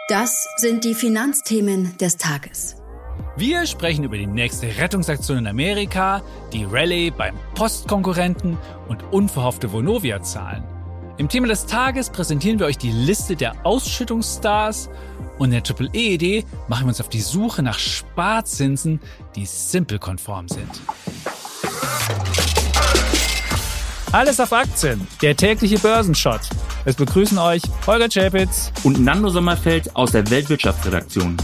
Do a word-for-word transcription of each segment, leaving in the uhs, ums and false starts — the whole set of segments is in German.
Das sind die Finanzthemen des Tages. Wir sprechen über die nächste Rettungsaktion in Amerika, die Rallye beim Postkonkurrenten und unverhoffte Vonovia-Zahlen. Im Thema des Tages präsentieren wir euch die Liste der Ausschüttungsstars und in der Triple E-Idee machen wir uns auf die Suche nach Sparzinsen, die Simple-konform sind. Alles auf Aktien, der tägliche Börsenshot. Es begrüßen euch Holger Czapitz und Nando Sommerfeld aus der Weltwirtschaftsredaktion.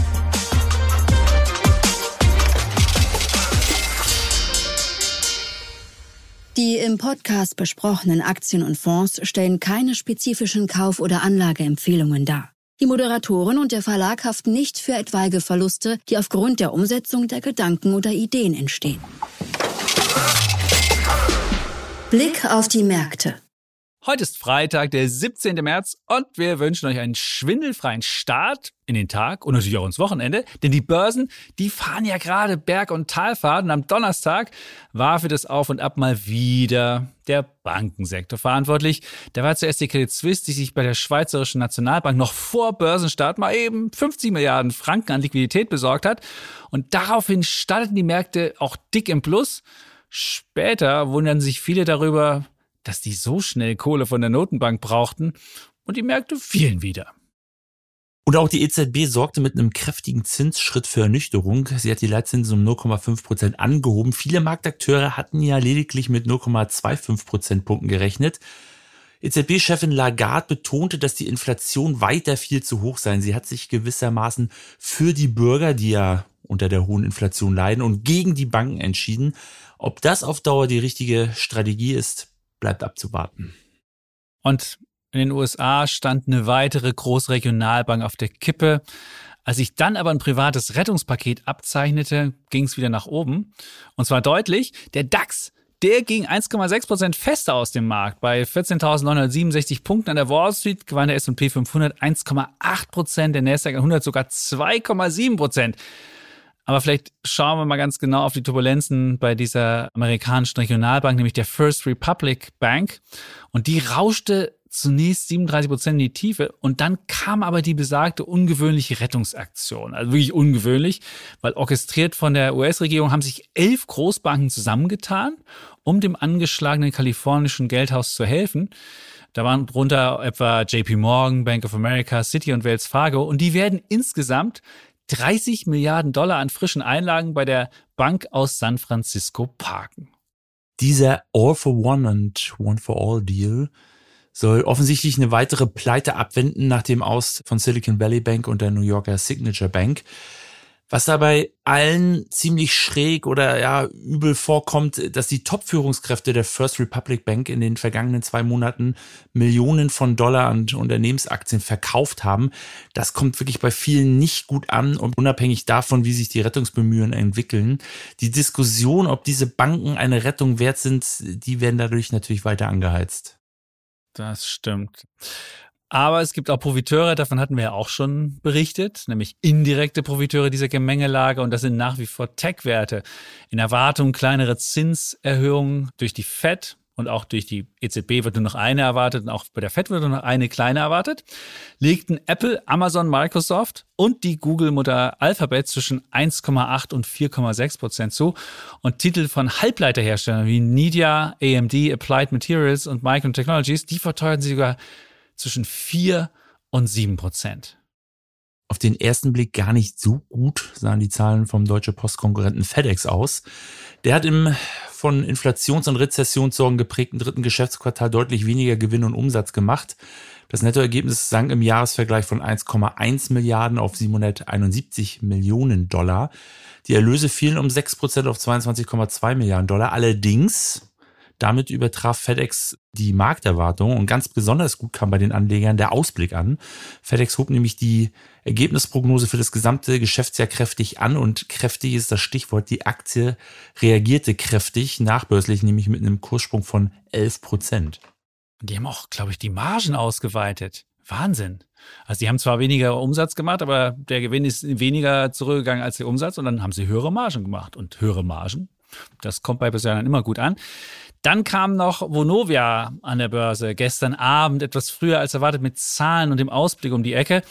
Die im Podcast besprochenen Aktien und Fonds stellen keine spezifischen Kauf- oder Anlageempfehlungen dar. Die Moderatoren und der Verlag haften nicht für etwaige Verluste, die aufgrund der Umsetzung der Gedanken oder Ideen entstehen. Blick auf die Märkte. Heute ist Freitag, der siebzehnten März und wir wünschen euch einen schwindelfreien Start in den Tag und natürlich auch ins Wochenende, denn die Börsen, die fahren ja gerade Berg- und Talfahrten. Am Donnerstag war für das Auf und Ab mal wieder der Bankensektor verantwortlich. Da war zuerst die Credit Suisse, die sich bei der Schweizerischen Nationalbank noch vor Börsenstart mal eben fünfzig Milliarden Franken an Liquidität besorgt hat und daraufhin starteten die Märkte auch dick im Plus. Später wundern sich viele darüber, dass die so schnell Kohle von der Notenbank brauchten und die Märkte fielen wieder. Und auch die E Z B sorgte mit einem kräftigen Zinsschritt für Ernüchterung. Sie hat die Leitzinsen um null Komma fünf Prozent angehoben. Viele Marktakteure hatten ja lediglich mit null Komma fünfundzwanzig Prozentpunkten gerechnet. E Z B-Chefin Lagarde betonte, dass die Inflation weiter viel zu hoch sei. Sie hat sich gewissermaßen für die Bürger, die ja unter der hohen Inflation leiden, und gegen die Banken entschieden. Ob das auf Dauer die richtige Strategie ist, bleibt abzuwarten. Und in den U S A stand eine weitere Großregionalbank auf der Kippe. Als sich dann aber ein privates Rettungspaket abzeichnete, ging es wieder nach oben. Und zwar deutlich. Der DAX, der ging eins Komma sechs Prozent fester aus dem Markt. Bei vierzehntausendneunhundertsiebenundsechzig Punkten an der Wall Street gewann der S und P fünfhundert eins Komma acht Prozent, der Nasdaq hundert sogar zwei Komma sieben Prozent. Aber vielleicht schauen wir mal ganz genau auf die Turbulenzen bei dieser amerikanischen Regionalbank, nämlich der First Republic Bank. Und die rauschte zunächst siebenunddreißig Prozent in die Tiefe. Und dann kam aber die besagte ungewöhnliche Rettungsaktion. Also wirklich ungewöhnlich, weil orchestriert von der U S-Regierung haben sich elf Großbanken zusammengetan, um dem angeschlagenen kalifornischen Geldhaus zu helfen. Da waren drunter etwa J P Morgan, Bank of America, Citi und Wells Fargo. Und die werden insgesamt dreißig Milliarden Dollar an frischen Einlagen bei der Bank aus San Francisco parken. Dieser All for One und One for All Deal soll offensichtlich eine weitere Pleite abwenden nach dem Aus von Silicon Valley Bank und der New Yorker Signature Bank. Was dabei allen ziemlich schräg oder ja übel vorkommt, dass die Top-Führungskräfte der First Republic Bank in den vergangenen zwei Monaten Millionen von Dollar an Unternehmensaktien verkauft haben. Das kommt wirklich bei vielen nicht gut an und unabhängig davon, wie sich die Rettungsbemühungen entwickeln. Die Diskussion, ob diese Banken eine Rettung wert sind, die werden dadurch natürlich weiter angeheizt. Das stimmt. Aber es gibt auch Profiteure, davon hatten wir ja auch schon berichtet, nämlich indirekte Profiteure dieser Gemengelage und das sind nach wie vor Tech-Werte. In Erwartung kleinerer Zinserhöhungen durch die Fed und auch durch die E Z B wird nur noch eine erwartet und auch bei der Fed wird nur noch eine kleine erwartet, legten Apple, Amazon, Microsoft und die Google-Mutter Alphabet zwischen eins Komma acht und vier Komma sechs Prozent zu und Titel von Halbleiterherstellern wie Nvidia, A M D, Applied Materials und Micron Technologies, die verteuerten sie sogar zwischen vier und sieben Prozent. Auf den ersten Blick gar nicht so gut sahen die Zahlen vom Deutsche Postkonkurrenten FedEx aus. Der hat im von Inflations- und Rezessionssorgen geprägten dritten Geschäftsquartal deutlich weniger Gewinn und Umsatz gemacht. Das Nettoergebnis sank im Jahresvergleich von eins Komma eins Milliarden auf siebenhunderteinundsiebzig Millionen Dollar. Die Erlöse fielen um sechs Prozent auf zweiundzwanzig Komma zwei Milliarden Dollar. Allerdings damit übertraf FedEx die Markterwartung und ganz besonders gut kam bei den Anlegern der Ausblick an. FedEx hob nämlich die Ergebnisprognose für das gesamte Geschäftsjahr kräftig an und kräftig ist das Stichwort. Die Aktie reagierte kräftig, nachbörslich nämlich mit einem Kurssprung von elf Prozent. Die haben auch, glaube ich, die Margen ausgeweitet. Wahnsinn. Also die haben zwar weniger Umsatz gemacht, aber der Gewinn ist weniger zurückgegangen als der Umsatz und dann haben sie höhere Margen gemacht. Und höhere Margen, das kommt bei Börsianern immer gut an. Dann kam noch Vonovia an der Börse gestern Abend etwas früher als erwartet mit Zahlen und dem Ausblick um die Ecke.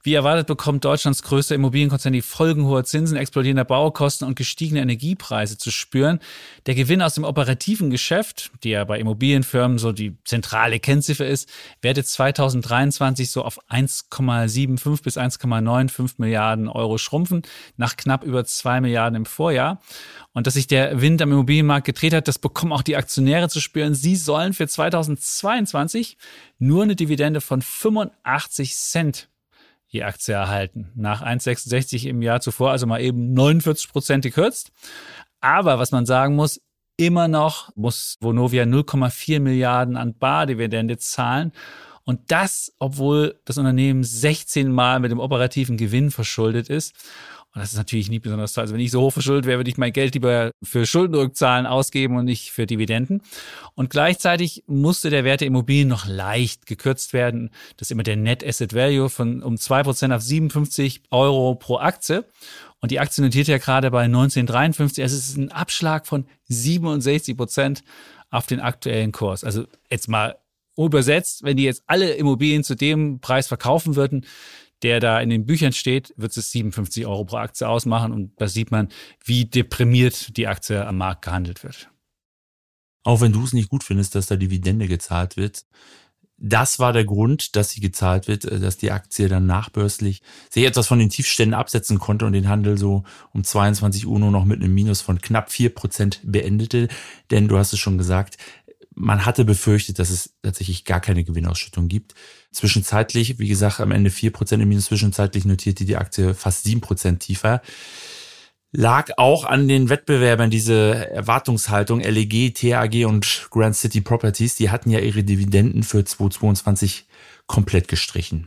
Wie erwartet bekommt Deutschlands größter Immobilienkonzern die Folgen hoher Zinsen, explodierender Baukosten und gestiegene Energiepreise zu spüren. Der Gewinn aus dem operativen Geschäft, die ja bei Immobilienfirmen so die zentrale Kennziffer ist, wertet zweitausenddreiundzwanzig so auf eins Komma fünfundsiebzig bis eins Komma fünfundneunzig Milliarden Euro schrumpfen, nach knapp über zwei Milliarden im Vorjahr. Und dass sich der Wind am Immobilienmarkt gedreht hat, das bekommen auch die Aktionäre zu spüren. Sie sollen für zweitausendzweiundzwanzig nur eine Dividende von fünfundachtzig Cent je Aktie erhalten. Nach eins Komma sechsundsechzig im Jahr zuvor, also mal eben neunundvierzig Prozent gekürzt. Aber was man sagen muss, immer noch muss Vonovia null Komma vier Milliarden an Bardividende zahlen. Und das, obwohl das Unternehmen sechzehn Mal mit dem operativen Gewinn verschuldet ist. Und das ist natürlich nie besonders toll. Also wenn ich so hoch verschuldet wäre, würde ich mein Geld lieber für Schuldenrückzahlen ausgeben und nicht für Dividenden. Und gleichzeitig musste der Wert der Immobilien noch leicht gekürzt werden. Das ist immer der Net Asset Value von um zwei Prozent auf siebenundfünfzig Euro pro Aktie. Und die Aktie notiert ja gerade bei neunzehnhundertdreiundfünfzig. Also es ist ein Abschlag von siebenundsechzig Prozent auf den aktuellen Kurs. Also jetzt mal übersetzt, wenn die jetzt alle Immobilien zu dem Preis verkaufen würden, der da in den Büchern steht, wird es siebenundfünfzig Euro pro Aktie ausmachen. Und da sieht man, wie deprimiert die Aktie am Markt gehandelt wird. Auch wenn du es nicht gut findest, dass da Dividende gezahlt wird, das war der Grund, dass sie gezahlt wird, dass die Aktie dann nachbörslich sich etwas von den Tiefständen absetzen konnte und den Handel so um zweiundzwanzig Uhr nur noch mit einem Minus von knapp vier Prozent beendete. Denn du hast es schon gesagt, man hatte befürchtet, dass es tatsächlich gar keine Gewinnausschüttung gibt. Zwischenzeitlich, wie gesagt, am Ende vier Prozent im Minus, zwischenzeitlich notierte die Aktie fast sieben Prozent tiefer. Lag auch an den Wettbewerbern diese Erwartungshaltung. L E G, T A G und Grand City Properties, die hatten ja ihre Dividenden für zweitausendzweiundzwanzig komplett gestrichen.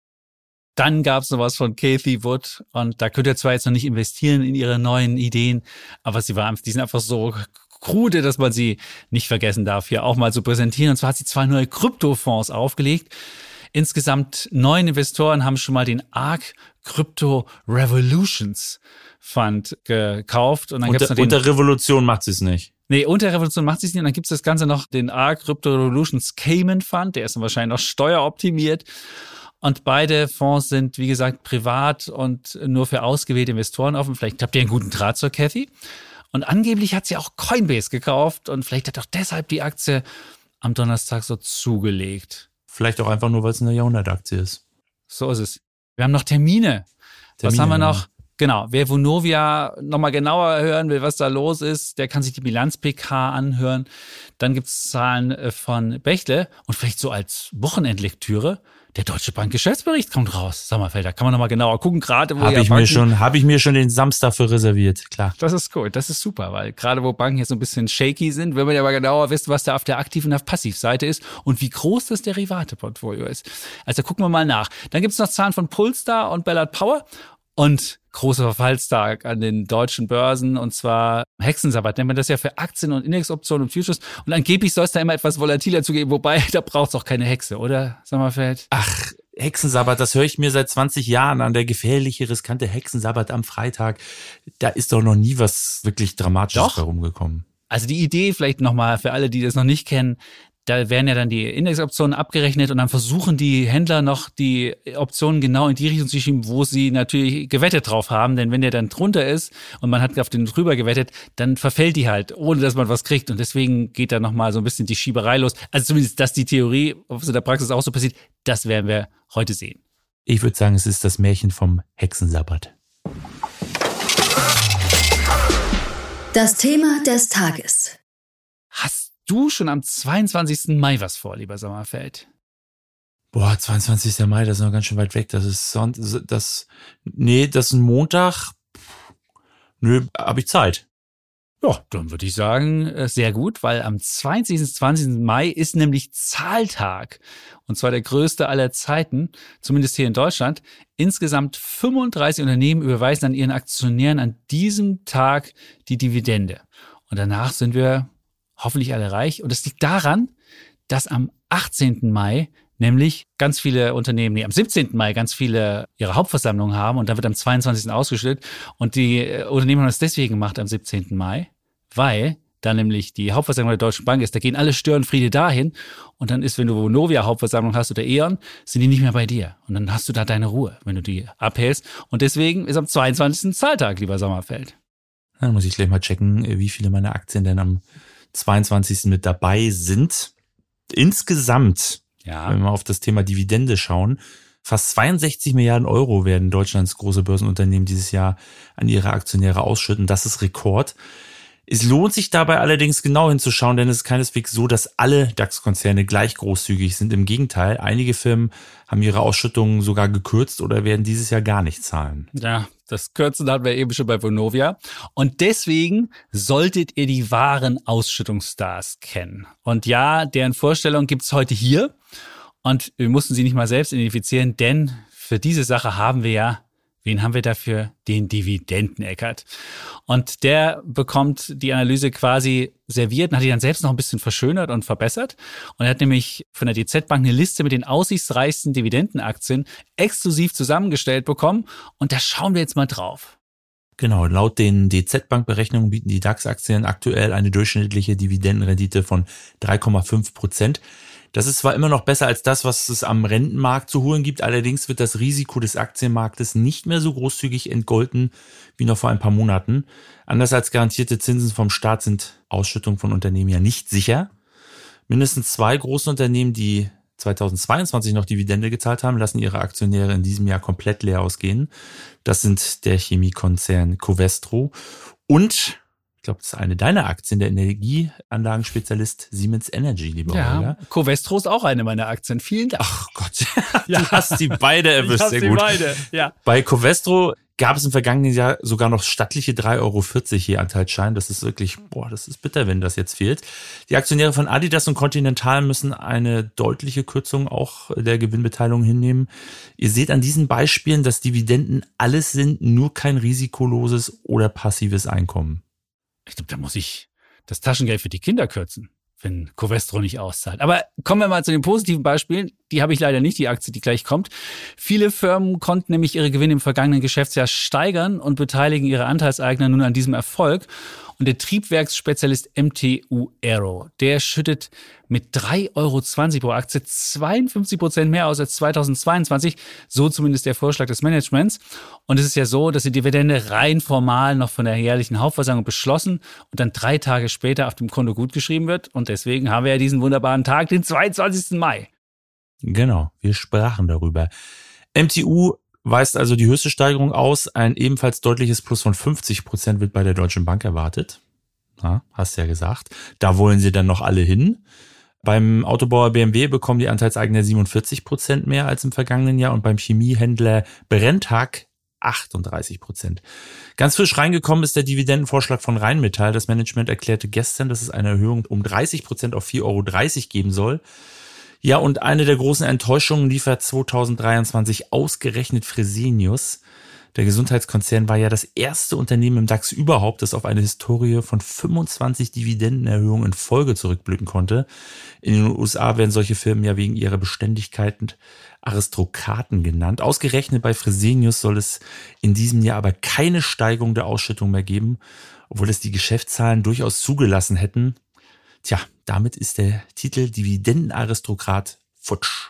Dann gab es noch was von Cathie Wood und da könnt ihr zwar jetzt noch nicht investieren in ihre neuen Ideen, aber sie war, die sind einfach so krude, dass man sie nicht vergessen darf, hier auch mal zu präsentieren. Und zwar hat sie zwei neue Kryptofonds aufgelegt. Insgesamt neun Investoren haben schon mal den ARK Crypto Revolutions Fund gekauft. Und dann unter, gibt's noch den, unter Revolution macht sie es nicht. Nee, unter Revolution macht sie es nicht. Und dann gibt es das Ganze noch, den ARK Crypto Revolutions Cayman Fund. Der ist dann wahrscheinlich noch steueroptimiert. Und beide Fonds sind, wie gesagt, privat und nur für ausgewählte Investoren offen. Vielleicht habt ihr einen guten Draht zur Cathie. Und angeblich hat sie auch Coinbase gekauft und vielleicht hat auch deshalb die Aktie am Donnerstag so zugelegt. Vielleicht auch einfach nur, weil es eine Jahrhundertaktie ist. So ist es. Wir haben noch Termine. Termine was haben wir noch? Genau, wer Vonovia nochmal genauer hören will, was da los ist, der kann sich die Bilanz-P K anhören. Dann gibt es Zahlen von Bechtle und vielleicht so als Wochenendlektüre. Der Deutsche Bank Geschäftsbericht kommt raus. Sag mal, da kann man nochmal genauer gucken, gerade wo Habe ja ich Banken, mir schon, habe ich mir schon den Samstag für reserviert, klar. Das ist gut, das ist super, weil gerade wo Banken jetzt so ein bisschen shaky sind, will man ja mal genauer wissen, was da auf der Aktiv- und auf Passivseite ist und wie groß das Derivate-Portfolio ist. Also gucken wir mal nach. Dann gibt's noch Zahlen von Polestar und Ballard Power und großer Verfallstag an den deutschen Börsen und zwar Hexensabbat, nennt man das ja für Aktien und Indexoptionen und Futures und angeblich soll es da immer etwas volatiler zugehen, wobei da braucht's auch keine Hexe, oder? Sommerfeld? Ach, Hexensabbat, das höre ich mir seit zwanzig Jahren an, der gefährliche, riskante Hexensabbat am Freitag. Da ist doch noch nie was wirklich Dramatisches herumgekommen. Also die Idee vielleicht nochmal für alle, die das noch nicht kennen, da werden ja dann die Indexoptionen abgerechnet und dann versuchen die Händler noch die Optionen genau in die Richtung zu schieben, wo sie natürlich gewettet drauf haben. Denn wenn der dann drunter ist und man hat auf den drüber gewettet, dann verfällt die halt, ohne dass man was kriegt. Und deswegen geht da nochmal so ein bisschen die Schieberei los. Also zumindest das die Theorie, ob es in der Praxis auch so passiert, das werden wir heute sehen. Ich würde sagen, es ist das Märchen vom Hexensabbat. Das Thema des Tages. Hast du schon am zweiundzwanzigsten Mai was vor, lieber Sommerfeld? Boah, zweiundzwanzigsten Mai, das ist noch ganz schön weit weg. Das ist Sonntag, das, nee, das ist ein Montag. Nö, habe ich Zeit. Ja, dann würde ich sagen, sehr gut, weil am zweiundzwanzigsten und zwanzigsten Mai ist nämlich Zahltag. Und zwar der größte aller Zeiten, zumindest hier in Deutschland. Insgesamt fünfunddreißig Unternehmen überweisen an ihren Aktionären an diesem Tag die Dividende. Und danach sind wir hoffentlich alle reich. Und das liegt daran, dass am achtzehnten Mai nämlich ganz viele Unternehmen, nee, am siebzehnten Mai ganz viele ihre Hauptversammlung haben und dann wird am zweiundzwanzigsten ausgeschüttet. Und die Unternehmen haben das deswegen gemacht am siebzehnten Mai, weil da nämlich die Hauptversammlung der Deutschen Bank ist, da gehen alle Störenfriede dahin und dann ist, wenn du Vonovia Hauptversammlung hast oder E.ON, sind die nicht mehr bei dir und dann hast du da deine Ruhe, wenn du die abhältst und deswegen ist am zweiundzwanzigsten Zahltag, lieber Sommerfeld. Dann muss ich gleich mal checken, wie viele meiner Aktien denn am zweiundzwanzigsten mit dabei sind. Insgesamt, ja. Wenn wir mal auf das Thema Dividende schauen, fast zweiundsechzig Milliarden Euro werden Deutschlands große Börsenunternehmen dieses Jahr an ihre Aktionäre ausschütten. Das ist Rekord. Es lohnt sich dabei allerdings genau hinzuschauen, denn es ist keineswegs so, dass alle DAX-Konzerne gleich großzügig sind. Im Gegenteil, einige Firmen haben ihre Ausschüttungen sogar gekürzt oder werden dieses Jahr gar nicht zahlen. Ja, das Kürzen hatten wir eben schon bei Vonovia. Und deswegen solltet ihr die wahren Ausschüttungsstars kennen. Und ja, deren Vorstellung gibt's heute hier. Und wir mussten sie nicht mal selbst identifizieren, denn für diese Sache haben wir ja, wen haben wir dafür? Den Dividenden-Eckert. Und der bekommt die Analyse quasi serviert und hat die dann selbst noch ein bisschen verschönert und verbessert. Und er hat nämlich von der D Z Bank eine Liste mit den aussichtsreichsten Dividendenaktien exklusiv zusammengestellt bekommen. Und da schauen wir jetzt mal drauf. Genau, laut den D Z Bank-Berechnungen bieten die DAX-Aktien aktuell eine durchschnittliche Dividendenrendite von drei Komma fünf Prozent. Das ist zwar immer noch besser als das, was es am Rentenmarkt zu holen gibt, allerdings wird das Risiko des Aktienmarktes nicht mehr so großzügig entgolten wie noch vor ein paar Monaten. Anders als garantierte Zinsen vom Staat sind Ausschüttungen von Unternehmen ja nicht sicher. Mindestens zwei große Unternehmen, die zweitausendzweiundzwanzig noch Dividende gezahlt haben, lassen ihre Aktionäre in diesem Jahr komplett leer ausgehen. Das sind der Chemiekonzern Covestro und ich glaube, das ist eine deiner Aktien, der Energieanlagenspezialist Siemens Energy, lieber Ja, Holger. Covestro ist auch eine meiner Aktien. Vielen Dank. Ach Gott, du hast die beide erwischt, sehr gut. Beide. Ja. Bei Covestro gab es im vergangenen Jahr sogar noch stattliche drei Euro vierzig je Anteilsschein. Das ist wirklich, boah, das ist bitter, wenn das jetzt fehlt. Die Aktionäre von Adidas und Continental müssen eine deutliche Kürzung auch der Gewinnbeteiligung hinnehmen. Ihr seht an diesen Beispielen, dass Dividenden alles sind, nur kein risikoloses oder passives Einkommen. Ich glaube, da muss ich das Taschengeld für die Kinder kürzen, wenn Covestro nicht auszahlt. Aber kommen wir mal zu den positiven Beispielen. Die habe ich leider nicht, die Aktie, die gleich kommt. Viele Firmen konnten nämlich ihre Gewinne im vergangenen Geschäftsjahr steigern und beteiligen ihre Anteilseigner nun an diesem Erfolg. Und der Triebwerksspezialist M T U Aero, der schüttet mit drei Euro zwanzig pro Aktie zweiundfünfzig Prozent mehr aus als zweitausendzweiundzwanzig. So zumindest der Vorschlag des Managements. Und es ist ja so, dass die Dividende rein formal noch von der jährlichen Hauptversammlung beschlossen und dann drei Tage später auf dem Konto gutgeschrieben wird. Und deswegen haben wir ja diesen wunderbaren Tag, den zweiundzwanzigsten Mai. Genau, wir sprachen darüber. M T U weist also die höchste Steigerung aus. Ein ebenfalls deutliches Plus von fünfzig Prozent wird bei der Deutschen Bank erwartet. Ja, hast ja gesagt. Da wollen sie dann noch alle hin. Beim Autobauer B M W bekommen die Anteilseigner siebenundvierzig Prozent mehr als im vergangenen Jahr und beim Chemiehändler Brenntag achtunddreißig Prozent. Ganz frisch reingekommen ist der Dividendenvorschlag von Rheinmetall. Das Management erklärte gestern, dass es eine Erhöhung um dreißig Prozent auf vier Euro dreißig geben soll. Ja, und eine der großen Enttäuschungen liefert zweitausenddreiundzwanzig ausgerechnet Fresenius. Der Gesundheitskonzern war ja das erste Unternehmen im DAX überhaupt, das auf eine Historie von fünfundzwanzig Dividendenerhöhungen in Folge zurückblicken konnte. In den U S A werden solche Firmen ja wegen ihrer Beständigkeit Aristokraten genannt. Ausgerechnet bei Fresenius soll es in diesem Jahr aber keine Steigerung der Ausschüttung mehr geben, obwohl es die Geschäftszahlen durchaus zugelassen hätten. Tja, damit ist der Titel Dividendenaristokrat futsch.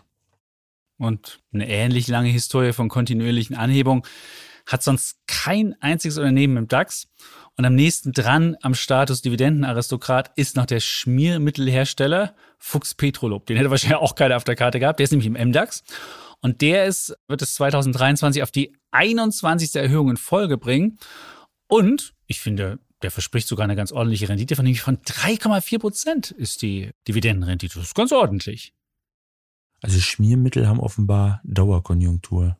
Und eine ähnlich lange Historie von kontinuierlichen Anhebungen hat sonst kein einziges Unternehmen im DAX. Und am nächsten dran am Status Dividendenaristokrat ist noch der Schmiermittelhersteller Fuchs Petrolub. Den hätte wahrscheinlich auch keiner auf der Karte gehabt. Der ist nämlich im M DAX. Und der ist, wird es zweitausenddreiundzwanzig auf die einundzwanzigste Erhöhung in Folge bringen. Und ich finde, der verspricht sogar eine ganz ordentliche Rendite, von nämlich von drei Komma vier Prozent ist die Dividendenrendite. Das ist ganz ordentlich. Also Schmiermittel haben offenbar Dauerkonjunktur.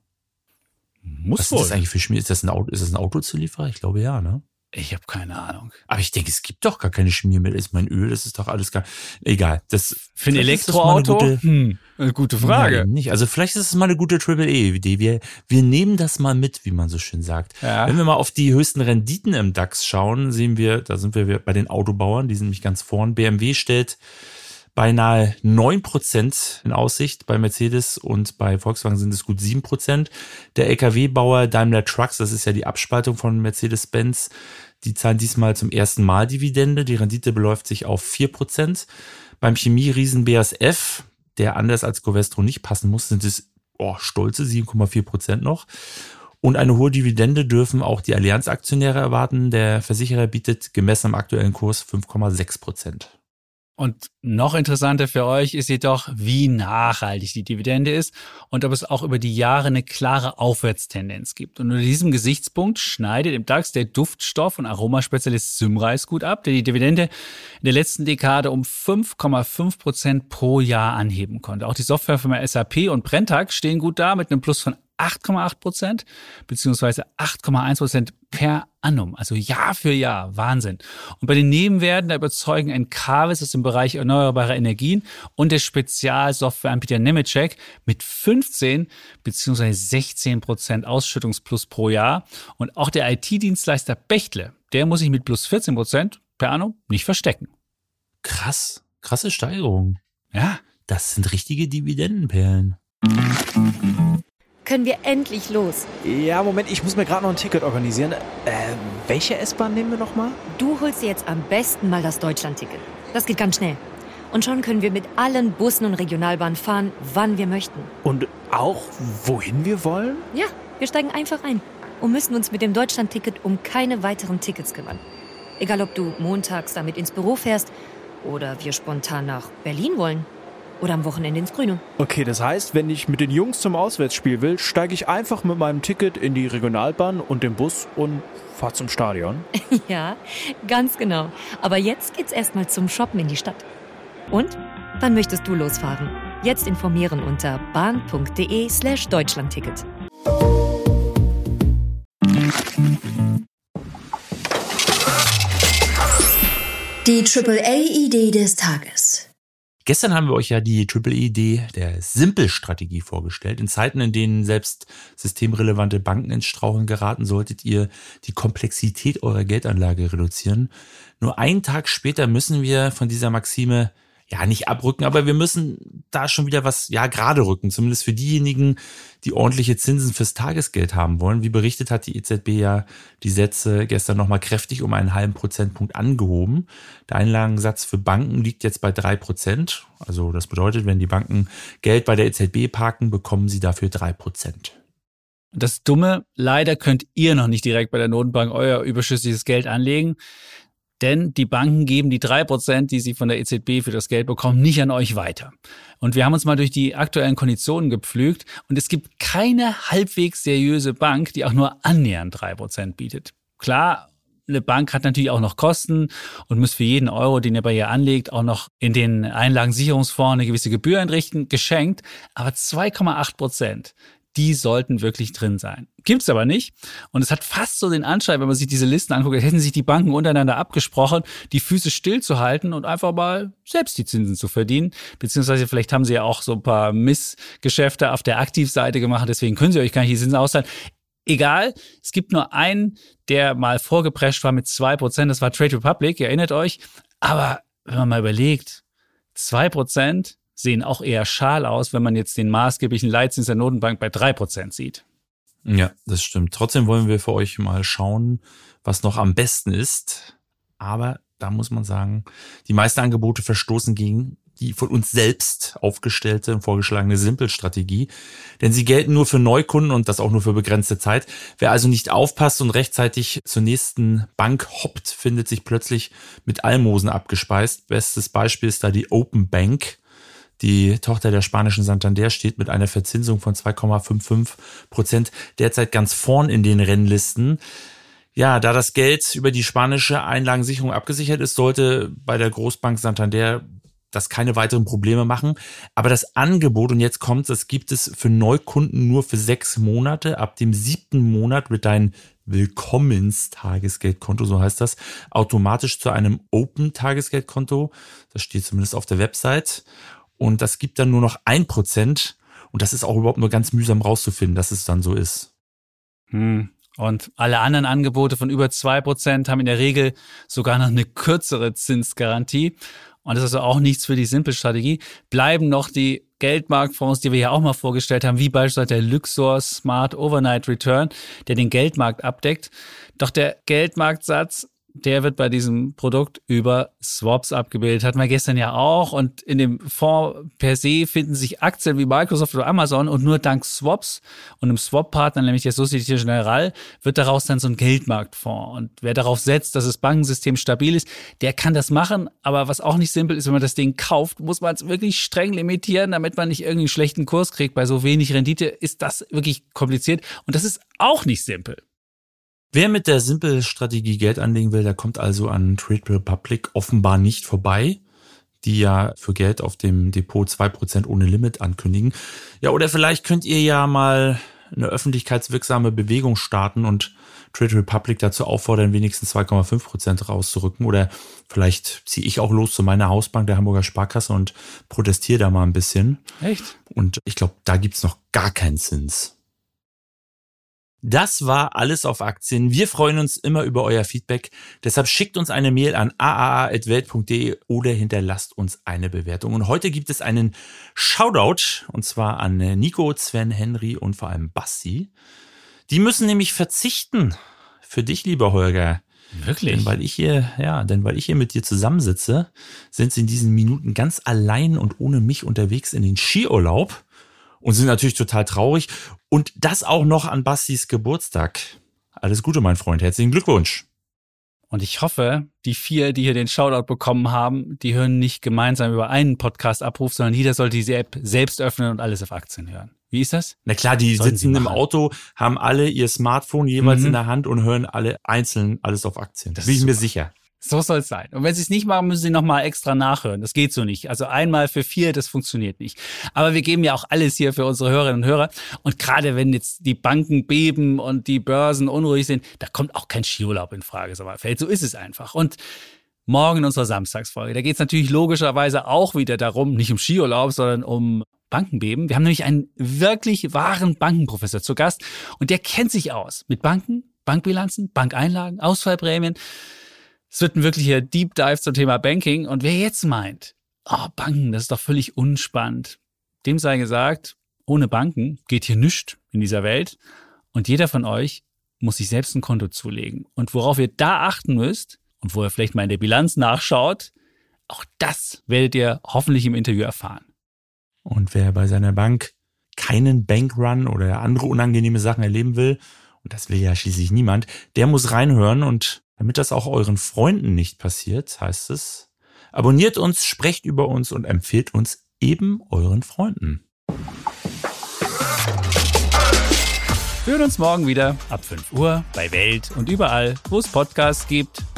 Muss Was wohl. ist das eigentlich für Schmier? Ist das ein Auto, ist das ein Autozulieferer? Ich glaube ja, ne? Ich habe keine Ahnung. Aber ich denke, es gibt doch gar keine Schmiermittel. Ist mein Öl, das ist doch alles gar... Egal. Das, für ein Elektroauto? Eine gute, hm, eine gute Frage. Nein, nicht. Also vielleicht ist es mal eine gute Triple A-Idee. Wir, wir nehmen das mal mit, wie man so schön sagt. Ja. Wenn wir mal auf die höchsten Renditen im DAX schauen, sehen wir, da sind wir bei den Autobauern, die sind nämlich ganz vorn. B M W stellt beinahe neun Prozent in Aussicht, bei Mercedes und bei Volkswagen sind es gut sieben Prozent. Der L K W-Bauer Daimler Trucks, das ist ja die Abspaltung von Mercedes-Benz, Die zahlen diesmal zum ersten Mal Dividende. Die Rendite beläuft sich auf vier Prozent. Beim Chemieriesen B A S F, der anders als Covestro nicht passen muss, sind es oh, stolze sieben Komma vier Prozent noch. Und eine hohe Dividende dürfen auch die Allianz-Aktionäre erwarten. Der Versicherer bietet gemessen am aktuellen Kurs fünf Komma sechs Prozent. Und noch interessanter für euch ist jedoch, wie nachhaltig die Dividende ist und ob es auch über die Jahre eine klare Aufwärtstendenz gibt. Und unter diesem Gesichtspunkt schneidet im DAX der Duftstoff- und Aromaspezialist Symrise gut ab, der die Dividende in der letzten Dekade um fünf Komma fünf Prozent pro Jahr anheben konnte. Auch die Softwarefirma S A P und Brenntag stehen gut da mit einem Plus von acht Komma acht Prozent beziehungsweise acht Komma eins Prozent per annum, also Jahr für Jahr. Wahnsinn. Und bei den Nebenwerten, da überzeugen Encavis aus dem Bereich erneuerbare Energien und der Spezialsoftwareanbieter Nemetschek mit fünfzehn beziehungsweise sechzehn Prozent Ausschüttungsplus pro Jahr. Und auch der I T-Dienstleister Bechtle, der muss sich mit plus vierzehn Prozent per annum nicht verstecken. Krass, krasse Steigerung. Ja. Das sind richtige Dividendenperlen. Können wir endlich los? Ja, Moment, ich muss mir gerade noch ein Ticket organisieren. Äh, welche S-Bahn nehmen wir nochmal? Du holst dir jetzt am besten mal das Deutschland-Ticket. Das geht ganz schnell. Und schon können wir mit allen Bussen und Regionalbahnen fahren, wann wir möchten. Und auch, wohin wir wollen? Ja, wir steigen einfach ein und müssen uns mit dem Deutschland-Ticket um keine weiteren Tickets kümmern. Egal, ob du montags damit ins Büro fährst oder wir spontan nach Berlin wollen. Oder am Wochenende ins Grüne. Okay, das heißt, wenn ich mit den Jungs zum Auswärtsspiel will, steige ich einfach mit meinem Ticket in die Regionalbahn und den Bus und fahre zum Stadion. Ja, ganz genau. Aber jetzt geht's erstmal zum Shoppen in die Stadt. Und? Wann möchtest du losfahren? Jetzt informieren unter bahn.de slash Deutschlandticket. Die Triple A-Idee des Tages. Gestern haben wir euch ja die Triple-E-Idee der Simple-Strategie vorgestellt. In Zeiten, in denen selbst systemrelevante Banken ins Straucheln geraten, solltet ihr die Komplexität eurer Geldanlage reduzieren. Nur einen Tag später müssen wir von dieser Maxime ja nicht abrücken, aber wir müssen da schon wieder was ja gerade rücken, zumindest für diejenigen, die ordentliche Zinsen fürs Tagesgeld haben wollen. Wie berichtet, hat die E Z B ja die Sätze gestern nochmal kräftig um einen halben Prozentpunkt angehoben. Der Einlagensatz für Banken liegt jetzt bei drei Prozent. Also das bedeutet, wenn die Banken Geld bei der E Z B parken, bekommen sie dafür drei Prozent. Das Dumme, leider könnt ihr noch nicht direkt bei der Notenbank euer überschüssiges Geld anlegen. Denn die Banken geben die drei Prozent, die sie von der E Z B für das Geld bekommen, nicht an euch weiter. Und wir haben uns mal durch die aktuellen Konditionen gepflügt und es gibt keine halbwegs seriöse Bank, die auch nur annähernd drei Prozent bietet. Klar, eine Bank hat natürlich auch noch Kosten und muss für jeden Euro, den ihr bei ihr anlegt, auch noch in den Einlagensicherungsfonds eine gewisse Gebühr entrichten, geschenkt. Aber zwei Komma acht Prozent. Die sollten wirklich drin sein. Gibt's aber nicht. Und es hat fast so den Anschein, wenn man sich diese Listen anguckt, als hätten sich die Banken untereinander abgesprochen, die Füße stillzuhalten und einfach mal selbst die Zinsen zu verdienen. Beziehungsweise vielleicht haben sie ja auch so ein paar Missgeschäfte auf der Aktivseite gemacht, deswegen können sie euch gar nicht die Zinsen auszahlen. Egal, es gibt nur einen, der mal vorgeprescht war mit zwei Prozent, das war Trade Republic, ihr erinnert euch. Aber wenn man mal überlegt, zwei Prozent sehen auch eher schal aus, wenn man jetzt den maßgeblichen Leitzins der Notenbank bei drei Prozent sieht. Ja, das stimmt. Trotzdem wollen wir für euch mal schauen, was noch am besten ist. Aber da muss man sagen, die meisten Angebote verstoßen gegen die von uns selbst aufgestellte und vorgeschlagene Simple-Strategie. Denn sie gelten nur für Neukunden und das auch nur für begrenzte Zeit. Wer also nicht aufpasst und rechtzeitig zur nächsten Bank hoppt, findet sich plötzlich mit Almosen abgespeist. Bestes Beispiel ist da die Open Bank. Die Tochter der spanischen Santander steht mit einer Verzinsung von zwei Komma fünfundfünfzig Prozent derzeit ganz vorn in den Rennlisten. Ja, da das Geld über die spanische Einlagensicherung abgesichert ist, sollte bei der Großbank Santander das keine weiteren Probleme machen. Aber das Angebot, und jetzt kommt's, das gibt es für Neukunden nur für sechs Monate. Ab dem siebten Monat wird dein Willkommens-Tagesgeldkonto, so heißt das, automatisch zu einem Open-Tagesgeldkonto. Das steht zumindest auf der Website. Und das gibt dann nur noch ein Prozent. Und das ist auch überhaupt nur ganz mühsam rauszufinden, dass es dann so ist. Hm. Und alle anderen Angebote von über zwei Prozent haben in der Regel sogar noch eine kürzere Zinsgarantie. Und das ist also auch nichts für die Simple-Strategie. Bleiben noch die Geldmarktfonds, die wir ja auch mal vorgestellt haben, wie beispielsweise der Luxor Smart Overnight Return, der den Geldmarkt abdeckt. Doch der Geldmarktsatz, der wird bei diesem Produkt über Swaps abgebildet. Hatten wir gestern ja auch. Und in dem Fonds per se finden sich Aktien wie Microsoft oder Amazon. Und nur dank Swaps und einem Swap-Partner, nämlich der Société Générale, wird daraus dann so ein Geldmarktfonds. Und wer darauf setzt, dass das Bankensystem stabil ist, der kann das machen. Aber was auch nicht simpel ist, wenn man das Ding kauft, muss man es wirklich streng limitieren, damit man nicht irgendwie einen schlechten Kurs kriegt. Bei so wenig Rendite ist das wirklich kompliziert. Und das ist auch nicht simpel. Wer mit der Simple-Strategie Geld anlegen will, der kommt also an Trade Republic offenbar nicht vorbei, die ja für Geld auf dem Depot zwei Prozent ohne Limit ankündigen. Ja, oder vielleicht könnt ihr ja mal eine öffentlichkeitswirksame Bewegung starten und Trade Republic dazu auffordern, wenigstens zwei Komma fünf Prozent rauszurücken. Oder vielleicht ziehe ich auch los zu meiner Hausbank, der Hamburger Sparkasse, und protestiere da mal ein bisschen. Echt? Und ich glaube, da gibt's noch gar keinen Zins. Das war alles auf Aktien. Wir freuen uns immer über euer Feedback. Deshalb schickt uns eine Mail an a a a at welt punkt de oder hinterlasst uns eine Bewertung. Und heute gibt es einen Shoutout, und zwar an Nico, Sven, Henry und vor allem Basti. Die müssen nämlich verzichten für dich, lieber Holger. Wirklich? Denn weil ich hier, ja, denn weil ich hier mit dir zusammensitze, sind sie in diesen Minuten ganz allein und ohne mich unterwegs in den Skiurlaub. Und sind natürlich total traurig. Und das auch noch an Bastis Geburtstag. Alles Gute, mein Freund. Herzlichen Glückwunsch. Und ich hoffe, die vier, die hier den Shoutout bekommen haben, die hören nicht gemeinsam über einen Podcast-Abruf, sondern jeder sollte diese App selbst öffnen und alles auf Aktien hören. Wie ist das? Na klar, die Sollten sitzen im Auto, haben alle ihr Smartphone jeweils Mhm. in der Hand und hören alle einzeln alles auf Aktien. Das Bin ich ist mir super. sicher. So soll es sein. Und wenn sie es nicht machen, müssen sie nochmal extra nachhören. Das geht so nicht. Also einmal für vier, das funktioniert nicht. Aber wir geben ja auch alles hier für unsere Hörerinnen und Hörer. Und gerade wenn jetzt die Banken beben und die Börsen unruhig sind, da kommt auch kein Skiurlaub in Frage. Sommerfeld. So ist es einfach. Und morgen in unserer Samstagsfolge, da geht es natürlich logischerweise auch wieder darum, nicht um Skiurlaub, sondern um Bankenbeben. Wir haben nämlich einen wirklich wahren Bankenprofessor zu Gast. Und der kennt sich aus mit Banken, Bankbilanzen, Bankeinlagen, Ausfallprämien. Es wird ein wirklicher Deep Dive zum Thema Banking. Und wer jetzt meint, oh, Banken, das ist doch völlig unspannend, dem sei gesagt, ohne Banken geht hier nichts in dieser Welt. Und jeder von euch muss sich selbst ein Konto zulegen. Und worauf ihr da achten müsst und wo ihr vielleicht mal in der Bilanz nachschaut, auch das werdet ihr hoffentlich im Interview erfahren. Und wer bei seiner Bank keinen Bankrun oder andere unangenehme Sachen erleben will, und das will ja schließlich niemand, der muss reinhören. Und damit das auch euren Freunden nicht passiert, heißt es, abonniert uns, sprecht über uns und empfehlt uns eben euren Freunden. Wir hören uns morgen wieder ab fünf Uhr bei Welt und überall, wo es Podcasts gibt.